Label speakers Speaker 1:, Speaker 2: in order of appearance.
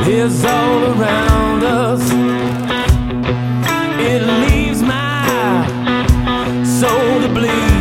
Speaker 1: is all around us. It leaves my soul to bleed.